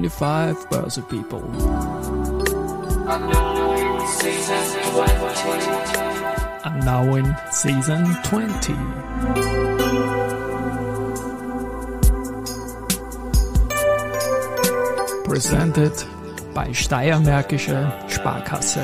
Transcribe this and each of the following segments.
25 Börse People. And now in Season 20. Presented by Steiermärkische Sparkasse.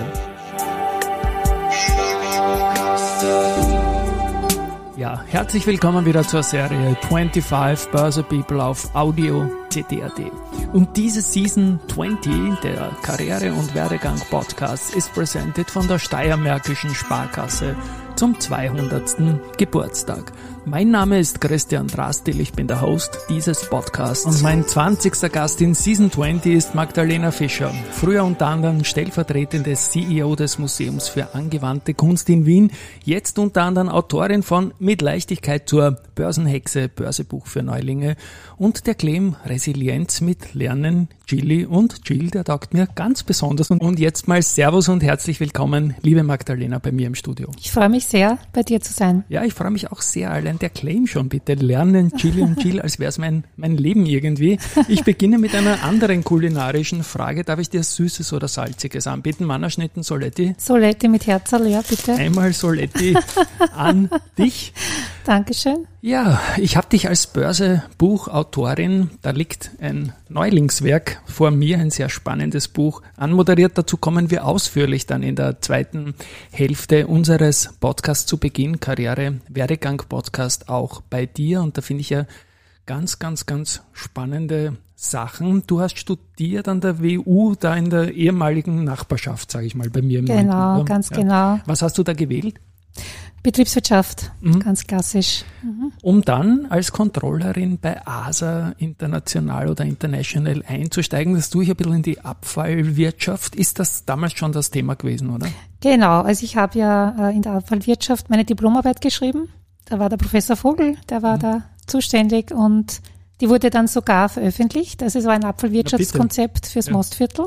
Ja, herzlich willkommen wieder zur Serie 25 Börse People auf Audio CD.at. Und diese Season 20 der Karriere- und Werdegang-Podcast ist presented von der Steiermärkischen Sparkasse zum 200. Geburtstag. Mein Name ist Christian Drastil, ich bin der Host dieses Podcasts und mein 20. Gast in Season 20 ist Magdalena Fischer, früher unter anderem stellvertretende CEO des Museums für angewandte Kunst in Wien, jetzt unter anderem Autorin von Mit Leichtigkeit zur Börsenhexe, Börsebuch für Neulinge und der Claim Resilienz mit Lernen, Gilly und Jill, der taugt mir ganz besonders. Und jetzt mal Servus und herzlich willkommen, liebe Magdalena, bei mir im Studio. Ich freue mich sehr, bei dir zu sein. Ja, ich freue mich auch sehr. Allein der Claim schon, bitte. Lernen, Gilly und Jill, als wäre es mein Leben irgendwie. Ich beginne mit einer anderen kulinarischen Frage. Darf ich dir Süßes oder Salziges anbieten? Mannerschnitten, Soletti? Soletti mit Herzerl, ja, bitte. Einmal Soletti an dich. Dankeschön. Ja, ich habe dich als Börsebuchautorin, da liegt ein Neulingswerk vor mir, ein sehr spannendes Buch, anmoderiert. Dazu kommen wir ausführlich dann in der zweiten Hälfte unseres Podcasts zu Beginn, Karriere-Werdegang-Podcast auch bei dir. Und da finde ich ja ganz spannende Sachen. Du hast studiert an der WU, da in der ehemaligen Nachbarschaft, sage ich mal, bei mir im Genau, Land, ganz genau. Was hast du da gewählt? Betriebswirtschaft, ganz klassisch. Um dann als Controllerin bei ASA International oder International einzusteigen, das tue ich ein bisschen in die Abfallwirtschaft. Ist das damals schon das Thema gewesen, oder? Genau, also ich habe ja in der Abfallwirtschaft meine Diplomarbeit geschrieben. Da war der Professor Vogel, der war da zuständig und die wurde dann sogar veröffentlicht. Also es war ein Abfallwirtschaftskonzept fürs Mostviertel,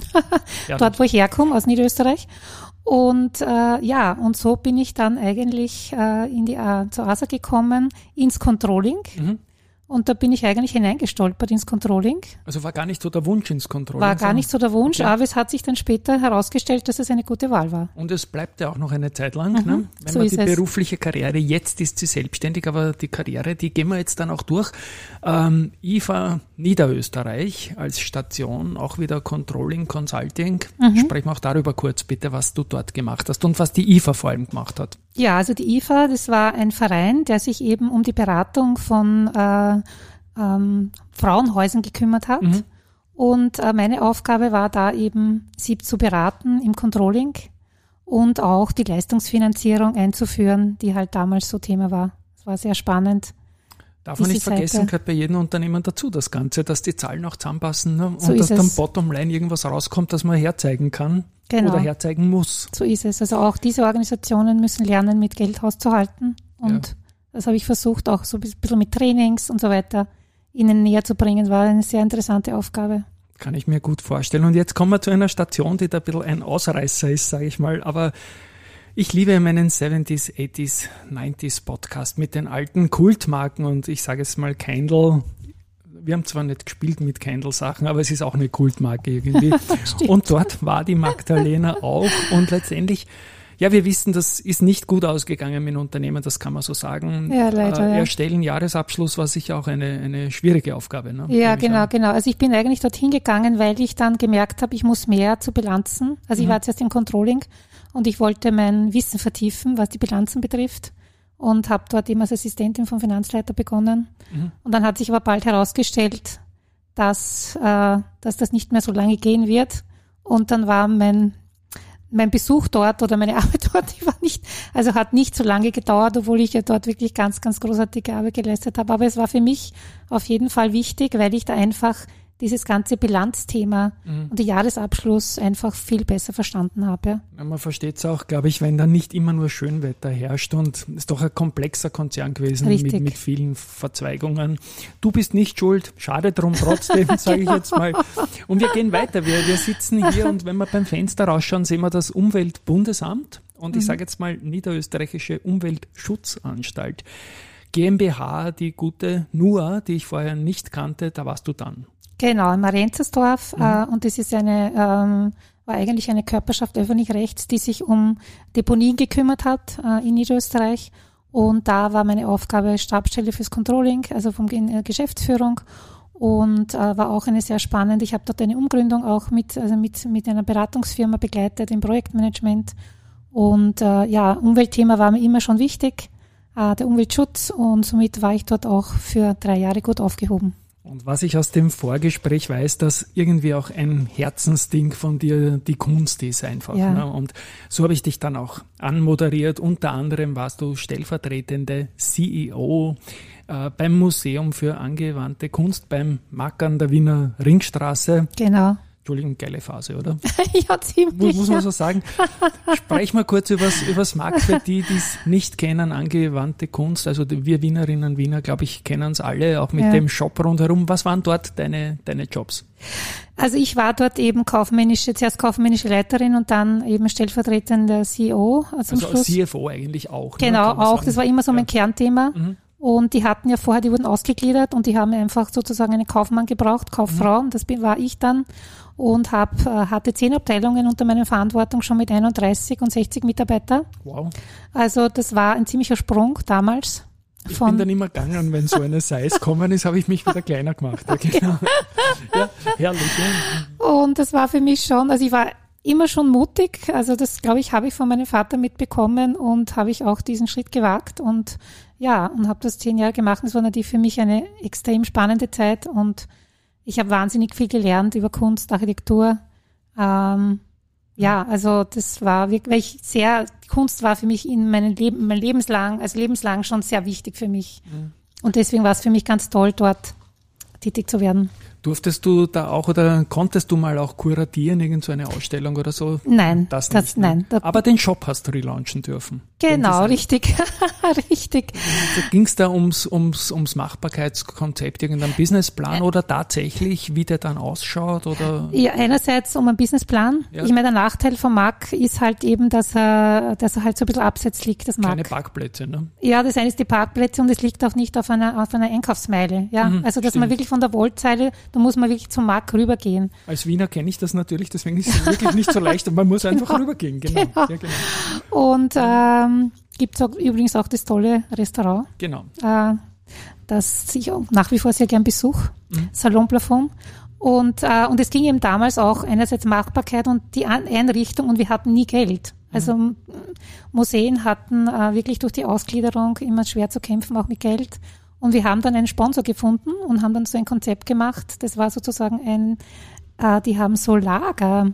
dort wo ich herkomme, aus Niederösterreich. Und und so bin ich dann eigentlich zur ASA gekommen, ins Controlling. Und da bin ich eigentlich hineingestolpert ins Controlling. Also war gar nicht so der Wunsch ins Controlling? War gar nicht so der Wunsch, okay. Aber es hat sich dann später herausgestellt, dass es eine gute Wahl war. Und es bleibt ja auch noch eine Zeit lang. Ne? Wenn so man ist die es. Berufliche Karriere, jetzt ist sie selbstständig, aber die Karriere, die gehen wir jetzt dann auch durch. IFA Niederösterreich als Station, auch wieder Controlling, Consulting. Sprechen wir auch darüber kurz bitte, was du dort gemacht hast und was die IFA vor allem gemacht hat. Ja, also die IFA, das war ein Verein, der sich eben um die Beratung von Frauenhäusern gekümmert hat. Und meine Aufgabe war da eben, sie zu beraten im Controlling und auch die Leistungsfinanzierung einzuführen, die halt damals so Thema war. Das war sehr spannend. Darf man nicht vergessen, gehört bei jedem Unternehmen dazu das Ganze, dass die Zahlen auch zusammenpassen, ne? So und dass ist dann es. bottomline irgendwas rauskommt, das man herzeigen kann oder herzeigen muss. So ist es. Also auch diese Organisationen müssen lernen, mit Geld hauszuhalten. Und das habe ich versucht, auch so ein bisschen mit Trainings und so weiter ihnen näher zu bringen. War eine sehr interessante Aufgabe. Kann ich mir gut vorstellen. Und jetzt kommen wir zu einer Station, die da ein bisschen ein Ausreißer ist, sage ich mal. Aber ich liebe meinen 70s, 80s, 90s Podcast mit den alten Kultmarken und ich sage es mal Kindle. Wir haben zwar nicht gespielt mit Kindle-Sachen, aber es ist auch eine Kultmarke irgendwie. Und dort war die Magdalena auch und letztendlich, ja, wir wissen, das ist nicht gut ausgegangen mit dem Unternehmen, das kann man so sagen. Ja, leider. Erstellen Jahresabschluss war sicher auch eine schwierige Aufgabe. Ne? Ja, genau. Also ich bin eigentlich dorthin gegangen, weil ich dann gemerkt habe, ich muss mehr zu Bilanzen. Also ich war zuerst im Controlling und ich wollte mein Wissen vertiefen, was die Bilanzen betrifft und habe dort eben als Assistentin vom Finanzleiter begonnen. Und dann hat sich aber bald herausgestellt, dass das nicht mehr so lange gehen wird. Und dann war mein Besuch dort oder meine Arbeit dort, hat nicht so lange gedauert, obwohl ich ja dort wirklich ganz großartige Arbeit geleistet habe. Aber es war für mich auf jeden Fall wichtig, weil ich da einfach dieses ganze Bilanzthema und den Jahresabschluss einfach viel besser verstanden habe. Ja, man versteht es auch, glaube ich, wenn da nicht immer nur Schönwetter herrscht und es ist doch ein komplexer Konzern gewesen mit vielen Verzweigungen. Du bist nicht schuld, schade drum trotzdem, sage ich jetzt mal. Und wir gehen weiter, wir sitzen hier und wenn wir beim Fenster rausschauen, sehen wir das Umweltbundesamt und ich sage jetzt mal Niederösterreichische Umweltschutzanstalt. GmbH, die gute NUA, die ich vorher nicht kannte, da warst du dann. Genau, in Marenzersdorf. Und das ist war eigentlich eine Körperschaft öffentlichen Rechts, die sich um Deponien gekümmert hat in Niederösterreich. Und da war meine Aufgabe Stabsstelle fürs Controlling, also von Geschäftsführung. Und war auch eine sehr spannende. Ich habe dort eine Umgründung auch mit einer Beratungsfirma begleitet im Projektmanagement. Und Umweltthema war mir immer schon wichtig, der Umweltschutz. Und somit war ich dort auch für 3 Jahre gut aufgehoben. Und was ich aus dem Vorgespräch weiß, dass irgendwie auch ein Herzensding von dir die Kunst ist einfach. Ja. Ne? Und so habe ich dich dann auch anmoderiert. Unter anderem warst du stellvertretende CEO beim Museum für angewandte Kunst beim MAK an der Wiener Ringstraße. Genau. Entschuldigung, geile Phase, oder? Ja, ziemlich. Muss man so sagen. Sprech mal kurz übers MAK für die es nicht kennen, angewandte Kunst. Also wir Wienerinnen und Wiener, glaube ich, kennen es alle, auch mit dem Shop rundherum. Was waren dort deine Jobs? Also ich war dort eben zuerst kaufmännische Leiterin und dann eben stellvertretende CEO. Also Schluss. CFO eigentlich auch. Genau, ne, auch. Das war immer so mein Kernthema. Mhm. Und die hatten ja vorher, die wurden ausgegliedert und die haben einfach sozusagen einen Kaufmann gebraucht, Kauffrau, und das war ich dann und hatte 10 Abteilungen unter meiner Verantwortung schon mit 31 und 60 Mitarbeiter. Wow. Also das war ein ziemlicher Sprung damals. Ich bin dann immer gegangen, wenn so eine Size kommen ist, habe ich mich wieder kleiner gemacht. Ja, genau. Ja, herrlich. Ja. Und das war für mich schon, also ich war immer schon mutig, also das, glaube ich, habe ich von meinem Vater mitbekommen und habe ich auch diesen Schritt gewagt und habe das 10 Jahre gemacht. Das war natürlich für mich eine extrem spannende Zeit und ich habe wahnsinnig viel gelernt über Kunst, Architektur. Also das war wirklich Kunst war für mich in meinem Leben, lebenslang schon sehr wichtig für mich. Und deswegen war es für mich ganz toll, dort tätig zu werden. Durftest du da auch oder konntest du mal auch kuratieren, irgend so eine Ausstellung oder so? Nein, nein. Aber den Shop hast du relaunchen dürfen. Genau, richtig. Richtig. Also ging es da ums Machbarkeitskonzept, irgendein Businessplan oder tatsächlich, wie der dann ausschaut? Oder? Ja, einerseits um einen Businessplan. Ja. Ich meine, der Nachteil vom MAK ist halt eben, dass er halt so ein bisschen abseits liegt, das MAK. Keine Parkplätze, ne? Ja, das eine ist die Parkplätze und es liegt auch nicht auf einer Einkaufsmeile. Ja, also dass man wirklich von der Wollzeile, da muss man wirklich zum MAK rübergehen. Als Wiener kenne ich das natürlich, deswegen ist es wirklich nicht so leicht und man muss einfach rübergehen. Genau. Ja, genau. Und gibt es übrigens auch das tolle Restaurant, genau. Das ich auch nach wie vor sehr gern besuche, Salon Plafond. Und es ging eben damals auch einerseits Machbarkeit und die Einrichtung und wir hatten nie Geld. Also Museen hatten wirklich durch die Ausgliederung immer schwer zu kämpfen, auch mit Geld. Und wir haben dann einen Sponsor gefunden und haben dann so ein Konzept gemacht. Das war sozusagen die haben so Lager,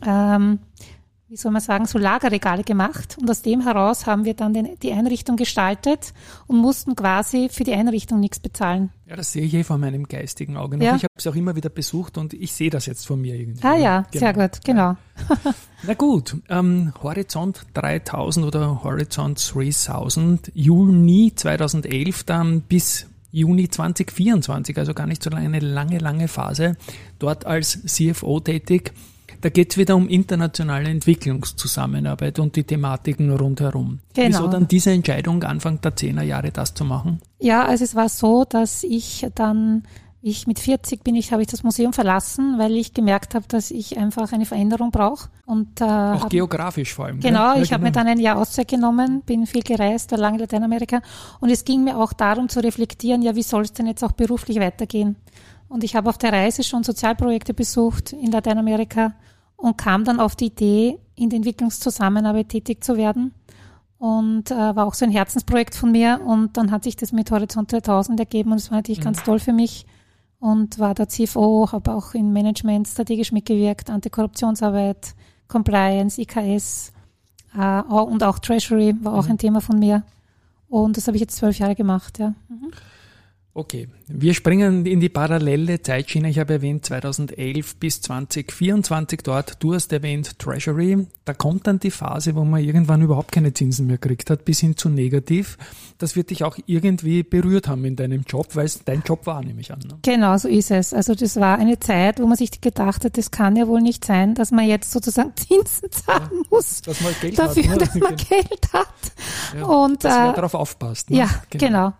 so Lagerregale gemacht. Und aus dem heraus haben wir dann die Einrichtung gestaltet und mussten quasi für die Einrichtung nichts bezahlen. Ja, das sehe ich vor meinem geistigen Auge noch. Ja. Ich habe es auch immer wieder besucht und ich sehe das jetzt von mir irgendwie. Ah ja, genau. Sehr gut, genau. Na gut, Horizont 3000 oder Horizont 3000, Juni 2011 dann bis Juni 2024, also gar nicht so lange, eine lange Phase, dort als CFO tätig. Da geht es wieder um internationale Entwicklungszusammenarbeit und die Thematiken rundherum. Genau. Wieso dann diese Entscheidung, Anfang der 10er Jahre das zu machen? Ja, also es war so, dass mit 40 habe ich das Museum verlassen, weil ich gemerkt habe, dass ich einfach eine Veränderung brauche. Und auch geografisch vor allem. Genau, ja, ich habe mir dann ein Jahr Auszeit genommen, bin viel gereist, war lange in Lateinamerika. Und es ging mir auch darum zu reflektieren, ja, wie soll es denn jetzt auch beruflich weitergehen? Und ich habe auf der Reise schon Sozialprojekte besucht in Lateinamerika und kam dann auf die Idee, in der Entwicklungszusammenarbeit tätig zu werden. Und war auch so ein Herzensprojekt von mir. Und dann hat sich das mit Horizont 3000 ergeben und es war natürlich ganz toll für mich. Und war der CFO, habe auch in Management strategisch mitgewirkt, Antikorruptionsarbeit, Compliance, IKS und auch Treasury war auch ein Thema von mir. Und das habe ich jetzt 12 Jahre gemacht, ja. Okay, wir springen in die parallele Zeitschiene. Ich habe erwähnt 2011 bis 2024 dort. Du hast erwähnt Treasury. Da kommt dann die Phase, wo man irgendwann überhaupt keine Zinsen mehr gekriegt hat, bis hin zu negativ. Das wird dich auch irgendwie berührt haben in deinem Job, weil es dein Job war, nehme ich an. Ne? Genau, so ist es. Also das war eine Zeit, wo man sich gedacht hat, das kann ja wohl nicht sein, dass man jetzt sozusagen Zinsen zahlen muss. Dass man Geld dafür, hat. Dass man Geld hat. Ja, und dass man darauf aufpasst. Ne? Ja, genau. Ja.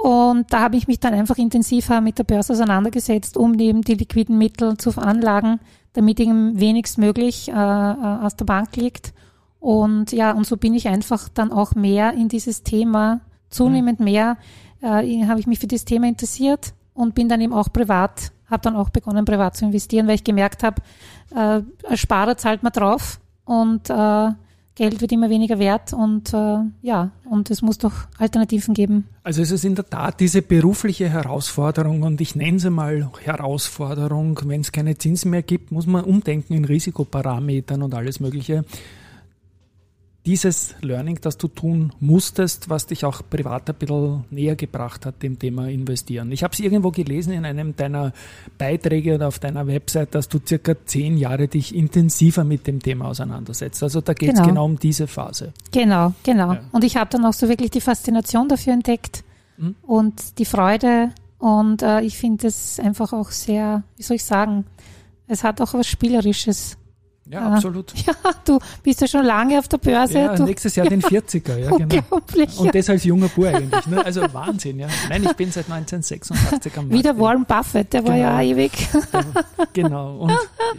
Und da habe ich mich dann einfach intensiver mit der Börse auseinandergesetzt, um eben die liquiden Mittel zu veranlagen, damit eben wenigstmöglich aus der Bank liegt. Und ja, und so bin ich einfach dann auch mehr in dieses Thema, zunehmend mehr, habe ich mich für das Thema interessiert und bin dann eben auch habe dann auch begonnen, privat zu investieren, weil ich gemerkt habe, als Sparer zahlt man drauf und Geld wird immer weniger wert und und es muss doch Alternativen geben. Also es ist in der Tat diese berufliche Herausforderung und ich nenne sie mal Herausforderung, wenn es keine Zinsen mehr gibt, muss man umdenken in Risikoparametern und alles Mögliche. Dieses Learning, das du tun musstest, was dich auch privat ein bisschen näher gebracht hat, dem Thema investieren. Ich habe es irgendwo gelesen in einem deiner Beiträge oder auf deiner Website, dass du circa 10 Jahre dich intensiver mit dem Thema auseinandersetzt. Also da geht es genau um diese Phase. Genau. Ja. Und ich habe dann auch so wirklich die Faszination dafür entdeckt und die Freude und ich finde es einfach auch sehr, wie soll ich sagen, es hat auch was Spielerisches. Ja, absolut. Ja, du bist ja schon lange auf der Börse. Ja, nächstes Jahr den 40er, ja, genau. Und das als junger Bub eigentlich. Ne? Also Wahnsinn, ja. Nein, ich bin seit 1986 am Markt. Wie der Warren Buffett, der war ja auch ewig. Genau. Und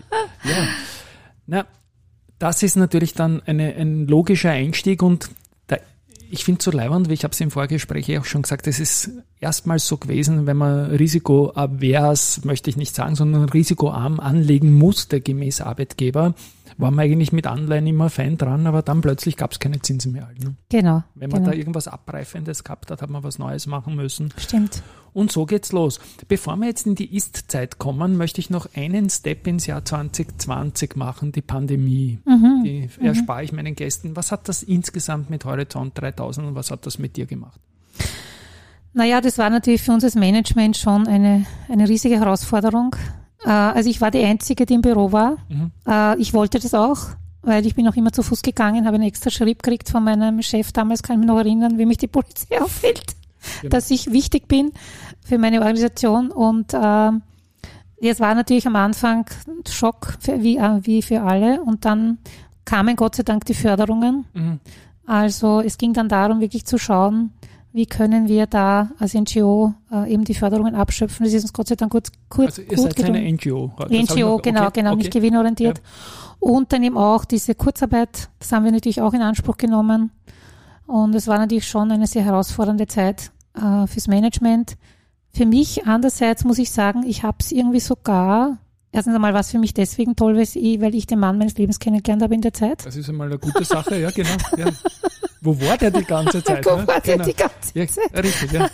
das ist natürlich dann ein logischer Einstieg und ich finde es so leibend, wie ich habe es im Vorgespräch auch schon gesagt, es ist erstmals so gewesen, wenn man risikoavers, möchte ich nicht sagen, sondern risikoarm anlegen musste gemäß Arbeitgeber, war man eigentlich mit Anleihen immer fein dran, aber dann plötzlich gab es keine Zinsen mehr. Ne? Genau. Wenn man da irgendwas Abreifendes gehabt hat, hat man was Neues machen müssen. Stimmt. Und so geht's los. Bevor wir jetzt in die Ist-Zeit kommen, möchte ich noch einen Step ins Jahr 2020 machen, die Pandemie. Die erspare ich meinen Gästen. Was hat das insgesamt mit Horizont 3000 und was hat das mit dir gemacht? Naja, das war natürlich für uns als Management schon eine riesige Herausforderung. Also ich war die Einzige, die im Büro war. Ich wollte das auch, weil ich bin auch immer zu Fuß gegangen, habe einen extra Schrieb gekriegt von meinem Chef. Damals kann ich mich noch erinnern, wie mich die Polizei aufhält, dass ich wichtig bin für meine Organisation. Und es war natürlich am Anfang ein Schock, wie für alle. Und dann kamen Gott sei Dank die Förderungen. Also es ging dann darum, wirklich zu schauen, wie können wir da als NGO eben die Förderungen abschöpfen. Das ist uns Gott sei Dank gut Also ihr seid gelungen. Eine NGO. NGO, genau, nicht gewinnorientiert. Ja. Und dann eben auch diese Kurzarbeit, das haben wir natürlich auch in Anspruch genommen. Und es war natürlich schon eine sehr herausfordernde Zeit fürs Management. Für mich andererseits muss ich sagen, ich habe es irgendwie sogar, erstens einmal war es für mich deswegen toll, weil ich den Mann meines Lebens kennengelernt habe in der Zeit. Das ist einmal eine gute Sache, ja genau. Ja. Wo war der die ganze Zeit? Wo war der die ganze Zeit? Ja, richtig, ja.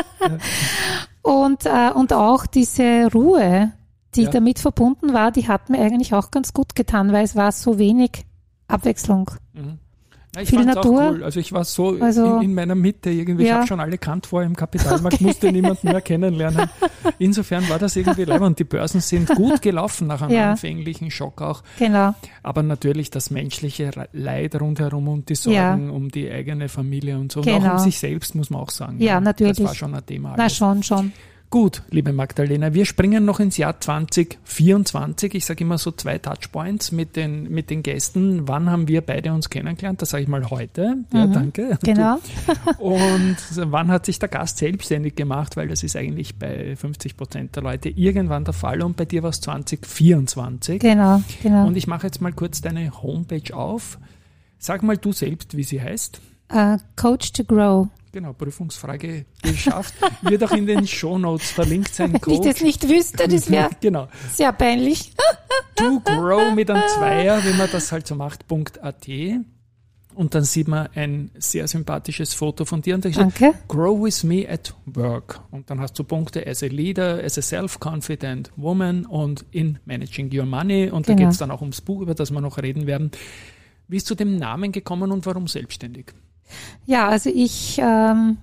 Und auch diese Ruhe, die damit verbunden war, die hat mir eigentlich auch ganz gut getan, weil es war so wenig Abwechslung. Ja, ich viel fand's Natur. auch cool. Also ich war so in meiner Mitte irgendwie, ich habe schon alle kannt vorher im Kapitalmarkt, musste niemanden mehr kennenlernen. Insofern war das irgendwie leibend. Die Börsen sind gut gelaufen nach einem anfänglichen Schock auch. Genau. Aber natürlich das menschliche Leid rundherum und die Sorgen um die eigene Familie und so. Und auch um sich selbst, muss man auch sagen. Ja, natürlich. Das war schon ein Thema. Na, schon. Gut, liebe Magdalena, wir springen noch ins Jahr 2024. Ich sage immer so 2 Touchpoints mit den Gästen. Wann haben wir beide uns kennengelernt? Das sage ich mal heute. Ja, danke. Genau. Und wann hat sich der Gast selbstständig gemacht? Weil das ist eigentlich bei 50% der Leute irgendwann der Fall. Und bei dir war es 2024. Genau. Und ich mache jetzt mal kurz deine Homepage auf. Sag mal du selbst, wie sie heißt. Coach to Grow. Genau, Prüfungsfrage geschafft. Wird auch in den Shownotes verlinkt sein. Wenn ich das nicht wüsste, das wäre sehr peinlich. To Grow mit einem Zweier, wie man das halt so macht, .at. Und dann sieht man ein sehr sympathisches Foto von dir. Und da steht, Grow with me at work. Und dann hast du Punkte as a leader, as a self-confident woman und in managing your money. Und da geht es dann auch ums Buch, über das wir noch reden werden. Wie ist zu dem Namen gekommen und warum selbstständig? Ja, also ich habe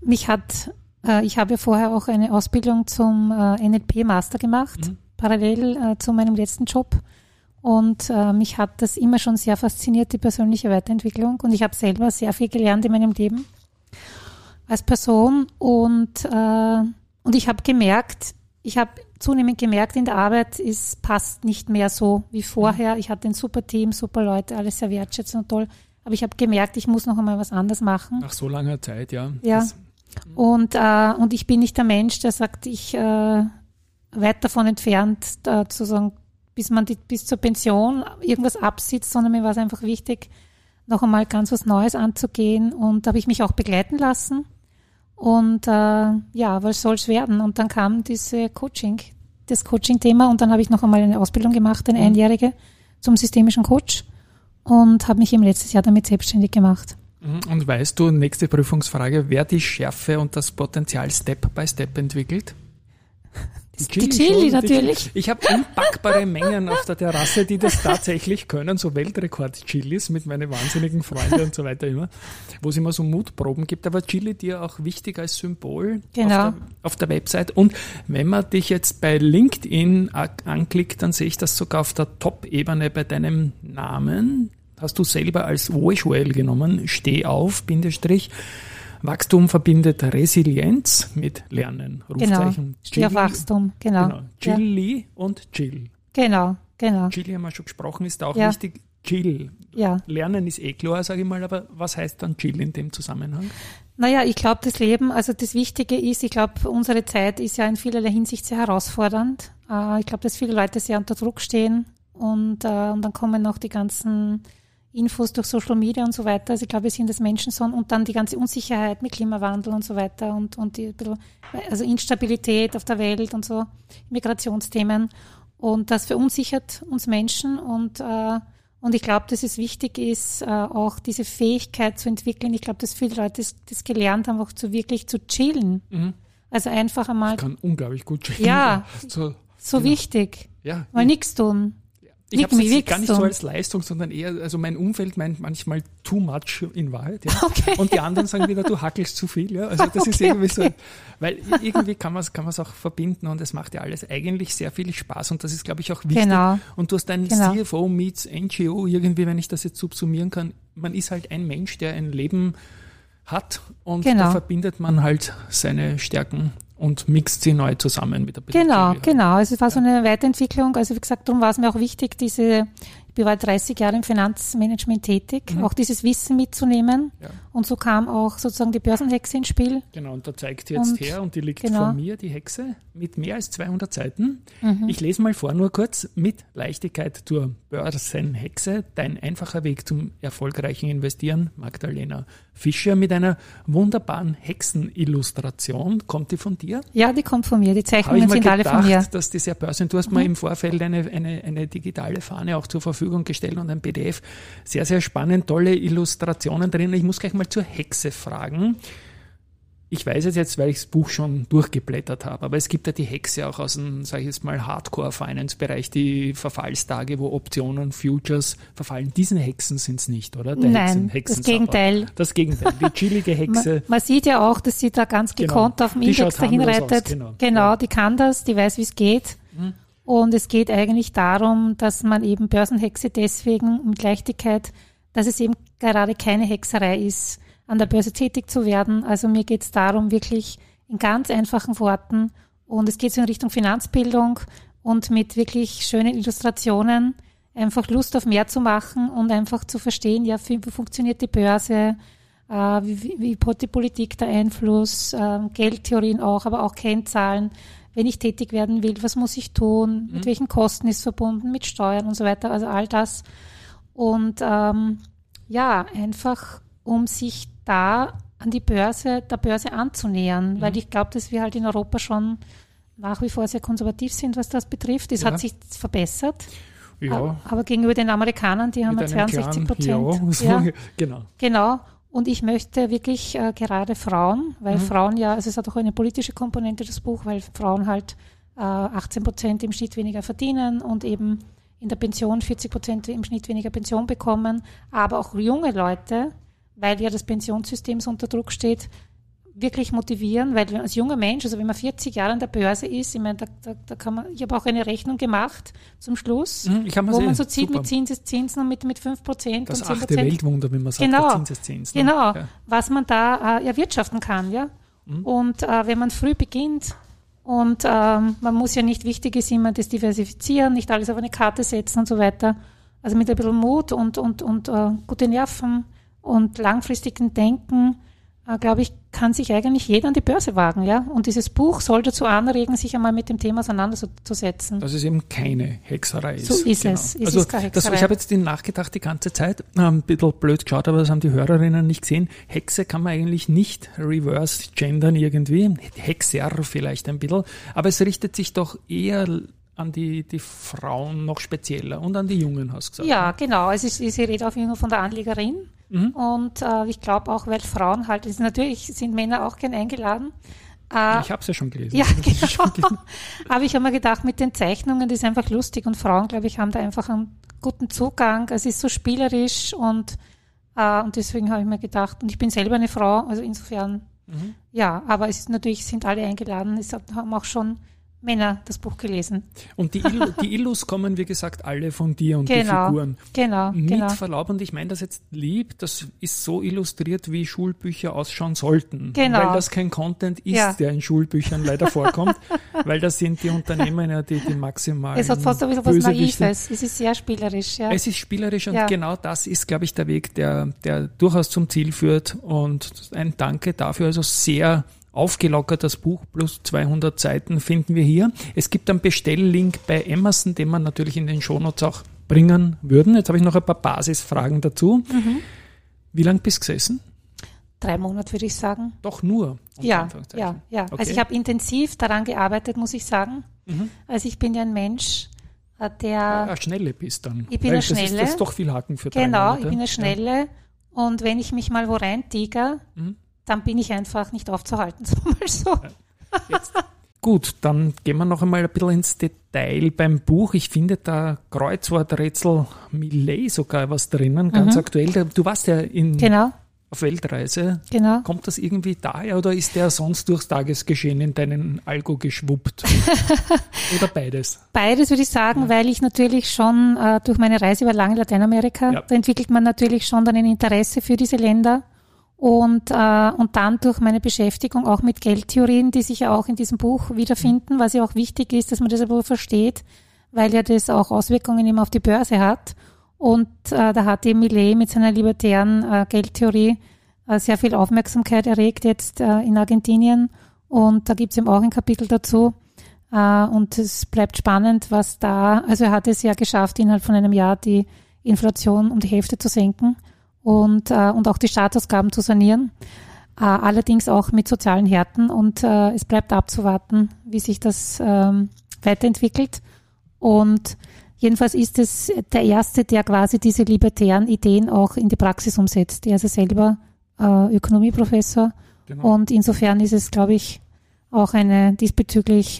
ja vorher auch eine Ausbildung zum NLP-Master gemacht, parallel zu meinem letzten Job. Und mich hat das immer schon sehr fasziniert, die persönliche Weiterentwicklung. Und ich habe selber sehr viel gelernt in meinem Leben als Person. Und ich habe zunehmend gemerkt, in der Arbeit, es passt nicht mehr so wie vorher. Ich hatte ein super Team, super Leute, alles sehr wertschätzend und toll. Aber ich habe gemerkt, ich muss noch einmal was anderes machen. Nach so langer Zeit, ja. Ja. Und ich bin nicht der Mensch, der sagt, ich weit davon entfernt, zu sagen, bis zur Pension irgendwas absitzt, sondern mir war es einfach wichtig, noch einmal ganz was Neues anzugehen. Und da habe ich mich auch begleiten lassen. Und was soll es werden? Und dann kam das Coaching-Thema und dann habe ich noch einmal eine Ausbildung gemacht, eine einjährige, zum systemischen Coach und habe mich im letzten Jahr damit selbstständig gemacht. Und weißt du, nächste Prüfungsfrage, wer die Schärfe und das Potenzial Step by Step entwickelt? Die Chili natürlich. Ich habe unpackbare Mengen auf der Terrasse, die das tatsächlich können, so Weltrekord-Chilis mit meinen wahnsinnigen Freunden und so weiter immer, wo es immer so Mutproben gibt, aber Chili dir auch wichtig als Symbol auf der Website. Und wenn man dich jetzt bei LinkedIn anklickt, dann sehe ich das sogar auf der Top-Ebene bei deinem Namen. Hast du selber als Voice-Well genommen, steh auf, Bindestrich, Wachstum verbindet Resilienz mit Lernen. Rufzeichen. Steh auf Wachstum, genau. Chili und Chill. Genau. Chili haben wir schon gesprochen, ist auch wichtig. Chill. Ja. Lernen ist klar, sage ich mal, aber was heißt dann Chill in dem Zusammenhang? Naja, ich glaube, das Leben, also das Wichtige ist, ich glaube, unsere Zeit ist ja in vielerlei Hinsicht sehr herausfordernd. Ich glaube, dass viele Leute sehr unter Druck stehen und dann kommen noch die ganzen Infos durch Social Media und so weiter. Also ich glaube, wir sind das Menschen so und dann die ganze Unsicherheit mit Klimawandel und so weiter und die also Instabilität auf der Welt und so, Migrationsthemen. Und das verunsichert uns Menschen und ich glaube, dass es wichtig ist, auch diese Fähigkeit zu entwickeln. Ich glaube, dass viele Leute das gelernt haben, auch wirklich zu chillen. Mhm. Also einfach einmal. Ich kann unglaublich gut chillen. Ja, so wichtig. Ja. Mal nichts tun. Ich habe es gar nicht so als Leistung, sondern eher, also mein Umfeld meint manchmal too much in Wahrheit. Ja. Okay. Und die anderen sagen wieder, du hackelst zu viel. Ja. Also das ist irgendwie so, weil irgendwie kann man es auch verbinden und es macht ja alles eigentlich sehr viel Spaß und das ist, glaube ich, auch wichtig. Genau. Und du hast deinen CFO meets NGO irgendwie, wenn ich das jetzt subsumieren kann, man ist halt ein Mensch, der ein Leben hat und da verbindet man halt seine Stärken und mixt sie neu zusammen mit der Genau. Also es war so eine Weiterentwicklung. Also wie gesagt, darum war es mir auch wichtig, ich war 30 Jahre im Finanzmanagement tätig, auch dieses Wissen mitzunehmen. Ja. Und so kam auch sozusagen die Börsenhexe ins Spiel. Genau, und da zeigt sie jetzt her und die liegt vor mir, die Hexe, mit mehr als 200 Seiten. Mhm. Ich lese mal vor, nur kurz. Mit Leichtigkeit zur Börsenhexe, dein einfacher Weg zum erfolgreichen Investieren. Magdalena Fischer mit einer wunderbaren Hexenillustration. Kommt die von dir? Ja, die kommt von mir. Die Zeichnungen sind alle von mir. Dass die sehr du hast mir im Vorfeld eine digitale Fahne auch zur Verfügung gestellt und ein PDF. Sehr, sehr spannend, tolle Illustrationen drin. Ich muss gleich mal zur Hexe fragen. Ich weiß es jetzt, weil ich das Buch schon durchgeblättert habe, aber es gibt ja die Hexe auch aus dem, sage ich jetzt mal, Hardcore-Finance-Bereich, die Verfallstage, wo Optionen, Futures verfallen. Diese Hexen sind es nicht, oder? Nein, das Gegenteil. Das Gegenteil, die chillige Hexe. Man sieht ja auch, dass sie da ganz gekonnt auf dem Index dahin reitet. Genau, die kann das, die weiß, wie es geht. Mhm. Und es geht eigentlich darum, dass man eben Börsenhexe deswegen mit Leichtigkeit, dass es eben gerade keine Hexerei ist, an der Börse tätig zu werden. Also mir geht es darum, wirklich in ganz einfachen Worten und es geht so in Richtung Finanzbildung und mit wirklich schönen Illustrationen einfach Lust auf mehr zu machen und einfach zu verstehen, ja, wie funktioniert die Börse, wie hat die Politik da Einfluss, Geldtheorien auch, aber auch Kennzahlen. Wenn ich tätig werden will, was muss ich tun, mit welchen Kosten ist verbunden, mit Steuern und so weiter, also all das. Und einfach um sich da an der Börse anzunähern, weil ich glaube, dass wir halt in Europa schon nach wie vor sehr konservativ sind, was das betrifft. Es hat sich verbessert, aber gegenüber den Amerikanern, die haben ja 62%. Genau. Und ich möchte wirklich gerade Frauen, weil Frauen also es hat auch eine politische Komponente, das Buch, weil Frauen halt 18% im Schnitt weniger verdienen und eben in der Pension 40% im Schnitt weniger Pension bekommen, aber auch junge Leute, weil ja das Pensionssystem so unter Druck steht, wirklich motivieren, weil als junger Mensch, also wenn man 40 Jahre an der Börse ist, ich meine, da kann man, ich habe auch eine Rechnung gemacht zum Schluss, wo man so zieht mit Zinseszinsen und mit 5%. Das 8. Weltwunder, wenn man sagt, der Zinseszinsen. Genau, was man da erwirtschaften kann, ja. Und wenn man früh beginnt und man muss ja nicht, wichtig ist immer das Diversifizieren, nicht alles auf eine Karte setzen und so weiter. Also mit ein bisschen Mut und gute Nerven und langfristigen Denken glaube ich, kann sich eigentlich jeder an die Börse wagen, ja. Und dieses Buch soll dazu anregen, sich einmal mit dem Thema auseinanderzusetzen. Dass es eben keine Hexerei ist. So ist es. Es ist keine Hexerei. Ich habe jetzt nachgedacht die ganze Zeit, ein bisschen blöd geschaut, aber das haben die Hörerinnen nicht gesehen. Hexe kann man eigentlich nicht reverse gendern irgendwie. Hexer vielleicht ein bisschen. Aber es richtet sich doch eher an die Frauen noch spezieller und an die Jungen, hast du gesagt. Ja, genau. Also ich rede auf jeden Fall von der Anlegerin. Und ich glaube auch, weil Frauen halt, natürlich sind Männer auch gern eingeladen. Ich habe es ja schon gelesen. Ja, genau. Aber ich habe mir gedacht, mit den Zeichnungen, das ist einfach lustig und Frauen, glaube ich, haben da einfach einen guten Zugang. Es ist so spielerisch und deswegen habe ich mir gedacht, und ich bin selber eine Frau, also insofern, ja, aber es ist natürlich, sind alle eingeladen, es haben auch schon Männer das Buch gelesen. Und die Illus kommen, wie gesagt, alle von dir und die Figuren. Genau. Mit Verlaub, und ich meine das jetzt lieb, das ist so illustriert, wie Schulbücher ausschauen sollten. Genau. Weil das kein Content ist, der in Schulbüchern leider vorkommt, weil das sind die Unternehmen ja die maximalen Es hat fast ein bisschen was Naives. Es ist sehr spielerisch. Ja. Es ist spielerisch und genau das ist, glaube ich, der Weg, der durchaus zum Ziel führt, und ein Danke dafür, also sehr aufgelockert, das Buch plus 200 Seiten finden wir hier. Es gibt einen Bestelllink bei Amazon, den wir natürlich in den Shownotes auch bringen würden. Jetzt habe ich noch ein paar Basisfragen dazu. Wie lange bist du gesessen? 3 Monate, würde ich sagen. Doch nur? Ja. Okay. Also ich habe intensiv daran gearbeitet, muss ich sagen. Also ich bin ja ein Mensch, der... Eine Schnelle bist dann. Ich bin eine Schnelle. Das ist doch viel Haken für 3 Monate. Genau, ich bin eine Schnelle. Und wenn ich mich mal wo reintiger, dann bin ich einfach nicht aufzuhalten, sagen wir mal so. Jetzt. Gut, dann gehen wir noch einmal ein bisschen ins Detail beim Buch. Ich finde da Kreuzworträtsel Millet sogar was drinnen, ganz aktuell. Du warst ja auf Weltreise. Genau. Kommt das irgendwie daher oder ist der sonst durchs Tagesgeschehen in deinen Algo geschwuppt? Oder beides? Beides würde ich sagen, weil ich natürlich schon durch meine Reise über lange Lateinamerika, da entwickelt man natürlich schon dann ein Interesse für diese Länder. Und dann durch meine Beschäftigung auch mit Geldtheorien, die sich ja auch in diesem Buch wiederfinden, was ja auch wichtig ist, dass man das aber versteht, weil ja das auch Auswirkungen eben auf die Börse hat. Und da hat eben Millet mit seiner libertären Geldtheorie sehr viel Aufmerksamkeit erregt jetzt in Argentinien. Und da gibt's eben auch ein Kapitel dazu. Und es bleibt spannend, was also er hat es ja geschafft, innerhalb von einem Jahr die Inflation um die Hälfte zu senken. Und auch die Staatsausgaben zu sanieren, allerdings auch mit sozialen Härten. Und es bleibt abzuwarten, wie sich das weiterentwickelt. Und jedenfalls ist es der Erste, der quasi diese libertären Ideen auch in die Praxis umsetzt. Er ist ja selber Ökonomieprofessor. Genau. Und insofern ist es, glaube ich, auch eine diesbezüglich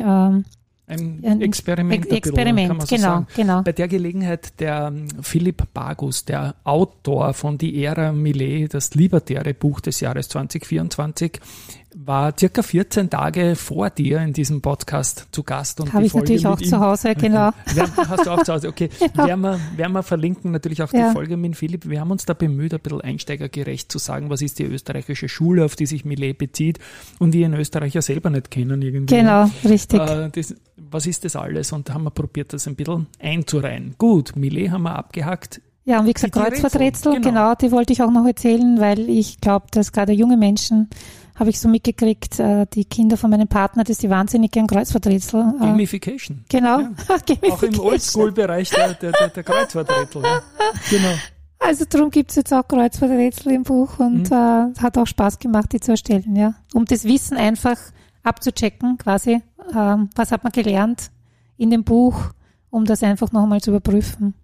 ein Experiment, kann man so sagen. Genau. Bei der Gelegenheit, der Philipp Bagus, der Autor von Die Ära Millet, das libertäre Buch des Jahres 2024, war circa 14 Tage vor dir in diesem Podcast zu Gast. Habe ich natürlich auch zu Hause, genau. Hast du auch zu Hause, okay. Genau. Werden wir verlinken natürlich auch die Folge mit Philipp. Wir haben uns da bemüht, ein bisschen einsteigergerecht zu sagen, was ist die österreichische Schule, auf die sich Millet bezieht und die in Österreich ja selber nicht kennen irgendwie. Genau, richtig. Was ist das alles? Und haben wir probiert, das ein bisschen einzureihen. Gut, Millet haben wir abgehackt. Ja, und wie gesagt, Kreuzworträtsel, genau, die wollte ich auch noch erzählen, weil ich glaube, dass gerade junge Menschen, habe ich so mitgekriegt, die Kinder von meinem Partner, dass die wahnsinnig gern Kreuzworträtsel. Gamification. Genau. Ja. Gamification. Auch im Oldschool-Bereich der Kreuzworträtsel. Ja. Genau. Also darum gibt's jetzt auch Kreuzworträtsel im Buch und hat auch Spaß gemacht, die zu erstellen, ja. Um das Wissen einfach abzuchecken, quasi. Was hat man gelernt in dem Buch, um das einfach nochmal zu überprüfen.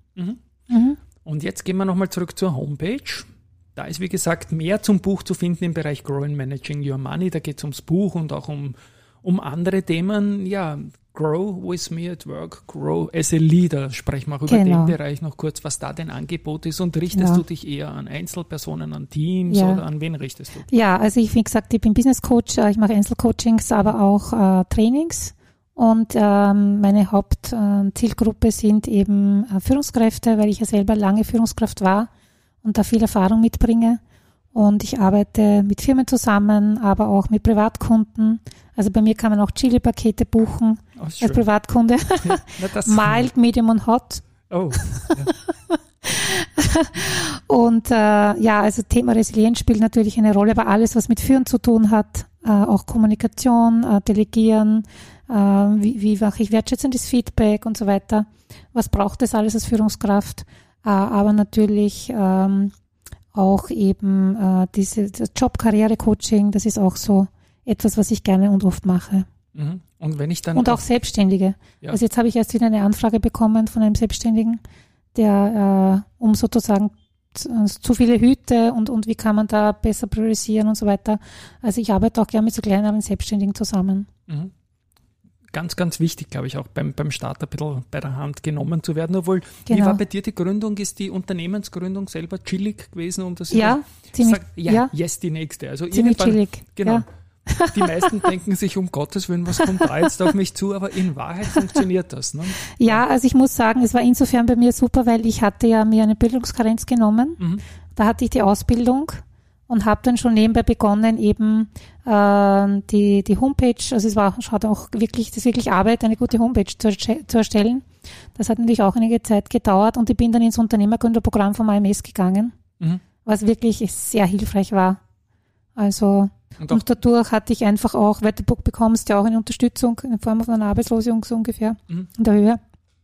Und jetzt gehen wir nochmal zurück zur Homepage. Da ist, wie gesagt, mehr zum Buch zu finden im Bereich Grow and Managing Your Money. Da geht es ums Buch und auch um andere Themen. Ja, Grow with me at work, Grow as a Leader. Sprechen wir auch über den Bereich noch kurz, was da dein Angebot ist. Und richtest du dich eher an Einzelpersonen, an Teams oder an wen richtest du dich? Ja, also wie gesagt, ich bin Business Coach. Ich mache Einzelcoachings, aber auch Trainings. Und meine Hauptzielgruppe sind eben Führungskräfte, weil ich ja selber lange Führungskraft war und da viel Erfahrung mitbringe. Und ich arbeite mit Firmen zusammen, aber auch mit Privatkunden. Also bei mir kann man auch Chili-Pakete buchen als Privatkunde. Ja, mild, medium und hot. Oh. Ja. Und also Thema Resilienz spielt natürlich eine Rolle, aber alles, was mit Führen zu tun hat, auch Kommunikation, Delegieren, wie mache ich wertschätzendes Feedback und so weiter. Was braucht es alles als Führungskraft? Aber natürlich auch eben das Job-Karriere-Coaching, das ist auch so etwas, was ich gerne und oft mache. Und wenn ich dann und auch Selbstständige. Ja. Also jetzt habe ich erst wieder eine Anfrage bekommen von einem Selbstständigen, der um sozusagen zu viele Hüte und wie kann man da besser priorisieren und so weiter. Also ich arbeite auch gerne mit so kleineren Selbstständigen zusammen. Ganz, ganz wichtig, glaube ich, auch beim Start ein bisschen bei der Hand genommen zu werden. Obwohl, Wie war bei dir die Gründung? Ist die Unternehmensgründung selber chillig gewesen? Und das ziemlich. Yes, die nächste. Also ziemlich chillig. Genau. Ja. Die meisten denken sich, um Gottes Willen, was kommt da jetzt auf mich zu? Aber in Wahrheit funktioniert das. Ne? Ja, also ich muss sagen, es war insofern bei mir super, weil ich hatte ja mir eine Bildungskarenz genommen. Da hatte ich die Ausbildung und habe dann schon nebenbei begonnen, eben die Homepage, also es hat auch wirklich Arbeit, eine gute Homepage zu erstellen. Das hat natürlich auch einige Zeit gedauert und ich bin dann ins Unternehmergründerprogramm vom AMS gegangen, was wirklich sehr hilfreich war. Also und dadurch hatte ich einfach auch, weil du bekommst ja auch eine Unterstützung in Form von einer Arbeitslosung so ungefähr in der Höhe.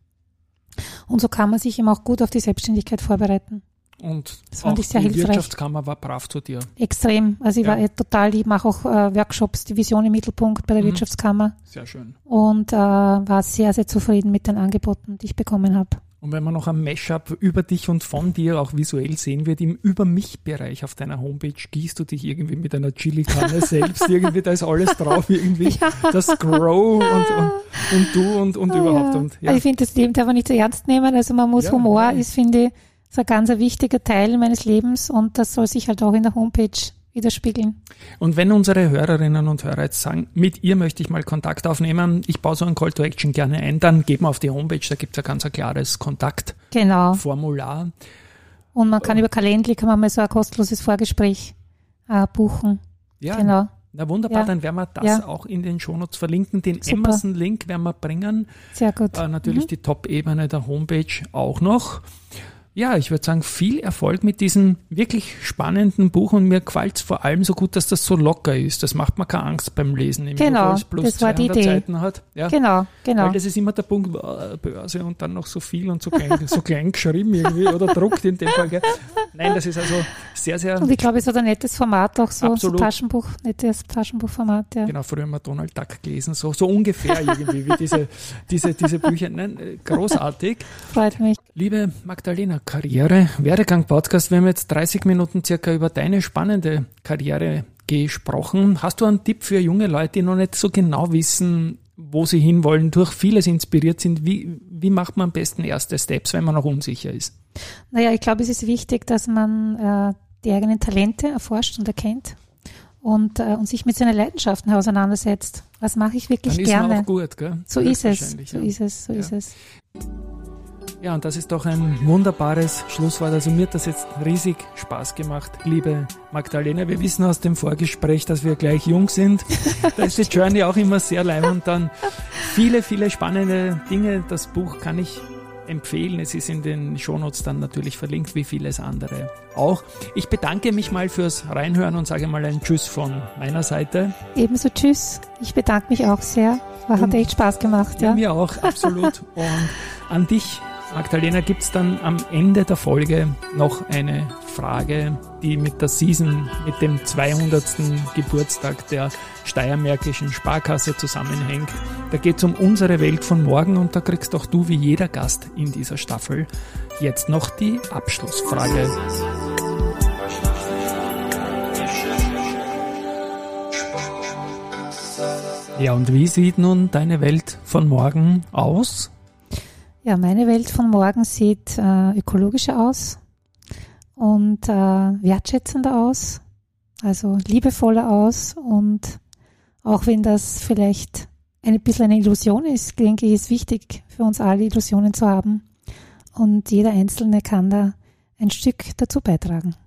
Und so kann man sich eben auch gut auf die Selbstständigkeit vorbereiten. Und das fand ich sehr die hilfreich. Wirtschaftskammer war brav zu dir. Extrem. Also ich war ich mache auch Workshops, die Vision im Mittelpunkt bei der Wirtschaftskammer. Sehr schön. Und war sehr, sehr zufrieden mit den Angeboten, die ich bekommen habe. Und wenn man noch ein Mashup über dich und von dir auch visuell sehen wird, im Über-mich-Bereich auf deiner Homepage gießt du dich irgendwie mit einer Chili-Kanne selbst, irgendwie, da ist alles drauf, irgendwie das Grow und du und überhaupt. Und, Ich finde, das Leben darf man nicht so ernst nehmen, also man muss Humor ist, finde ich, so ein ganz wichtiger Teil meines Lebens und das soll sich halt auch in der Homepage widerspiegeln. Und wenn unsere Hörerinnen und Hörer jetzt sagen, mit ihr möchte ich mal Kontakt aufnehmen, ich baue so ein Call to Action gerne ein, dann geht man auf die Homepage, da gibt es ein ganz klares Kontaktformular. Und man kann über Calendly mal so ein kostenloses Vorgespräch buchen. Ja, genau. Na wunderbar, dann werden wir das auch in den Shownotes verlinken. Den Amazon-Link werden wir bringen. Sehr gut. Natürlich die Top-Ebene der Homepage auch noch. Ja, ich würde sagen, viel Erfolg mit diesem wirklich spannenden Buch und mir gefällt es vor allem so gut, dass das so locker ist. Das macht mir keine Angst beim Lesen. Genau, es plus das war die Idee. Seiten hat. Ja. Genau. Weil das ist immer der Punkt, Börse und dann noch so viel und so klein geschrieben irgendwie oder druckt in dem Fall. Gell? Nein, das ist also sehr, sehr... Und ich glaube, es hat ein nettes Format auch so Taschenbuch, nettes Taschenbuchformat. Ja. Genau, früher haben wir Donald Duck gelesen, so ungefähr irgendwie wie diese Bücher. Nein, großartig. Freut mich. Liebe Magdalena, Karriere-Werdegang-Podcast. Wir haben jetzt 30 Minuten circa über deine spannende Karriere gesprochen. Hast du einen Tipp für junge Leute, die noch nicht so genau wissen, wo sie hinwollen, durch vieles inspiriert sind? Wie macht man am besten erste Steps, wenn man noch unsicher ist? Naja, ich glaube, es ist wichtig, dass man die eigenen Talente erforscht und erkennt und sich mit seinen Leidenschaften auseinandersetzt. Was mache ich wirklich gerne? Dann ist man auch gut, gell? So ist es. Ja, und das ist doch ein wunderbares Schlusswort. Also mir hat das jetzt riesig Spaß gemacht, liebe Magdalena. Wir wissen aus dem Vorgespräch, dass wir gleich jung sind. Da ist die Journey auch immer sehr leibend. Dann viele, viele spannende Dinge. Das Buch kann ich empfehlen. Es ist in den Shownotes dann natürlich verlinkt, wie vieles andere auch. Ich bedanke mich mal fürs Reinhören und sage mal ein Tschüss von meiner Seite. Ebenso Tschüss. Ich bedanke mich auch sehr. Hat echt Spaß gemacht. Ja, mir auch, absolut. Und an dich, Magdalena, gibt es dann am Ende der Folge noch eine Frage, die mit der Season, mit dem 200. Geburtstag der Steiermärkischen Sparkasse zusammenhängt. Da geht es um unsere Welt von morgen und da kriegst auch du wie jeder Gast in dieser Staffel jetzt noch die Abschlussfrage. Ja, und wie sieht nun deine Welt von morgen aus? Ja, meine Welt von morgen sieht ökologischer aus und wertschätzender aus, also liebevoller aus und auch wenn das vielleicht ein bisschen eine Illusion ist, denke ich, ist wichtig für uns alle Illusionen zu haben und jeder Einzelne kann da ein Stück dazu beitragen.